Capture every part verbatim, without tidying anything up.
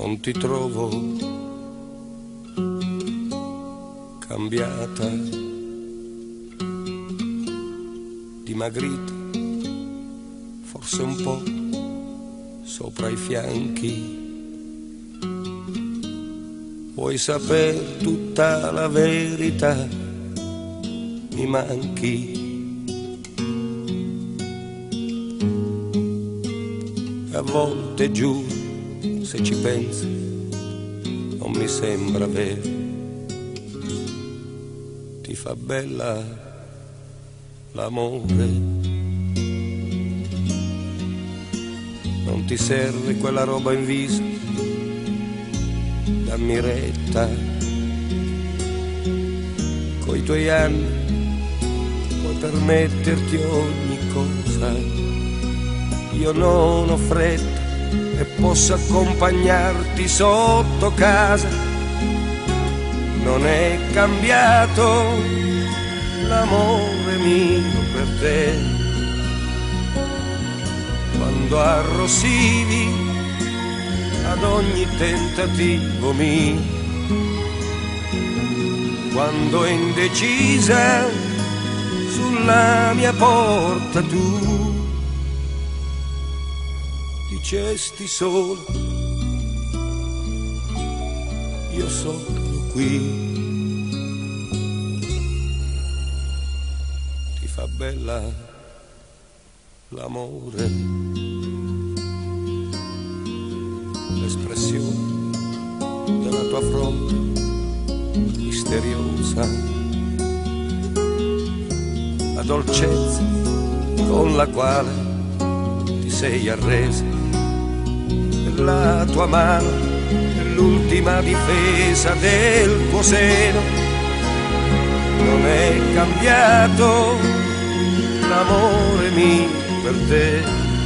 non ti trovo cambiata, dimagrita, forse un po' sopra i fianchi. Vuoi sapere tutta la verità? Mi manchi. A volte giuro, se ci pensi, non mi sembra vero. Ti fa bella l'amore. Non ti serve quella roba in viso, dammi retta. Coi tuoi anni puoi permetterti ogni cosa. Io non ho fretta e posso accompagnarti sotto casa. Non è cambiato l'amore mio per te. Quando arrossivi ad ogni tentativo mio, quando è indecisa sulla mia porta tu dicesti solo io sono qui. Ti fa bella l'amore, l'espressione della tua fronte misteriosa, la dolcezza con la quale ti sei arresa, la tua mano è l'ultima difesa del tuo seno. Non è cambiato l'amore mio per te,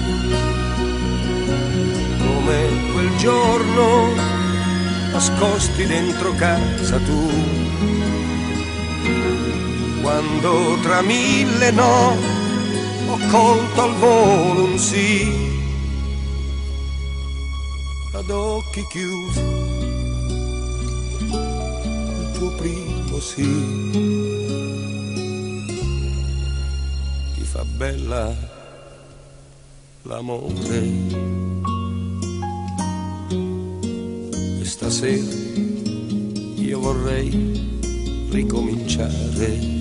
come quel giorno nascosti dentro casa tu, quando tra mille no ho colto al volo un sì. Ad occhi chiusi il tuo primo sì. Ti fa bella l'amore. E stasera io vorrei ricominciare.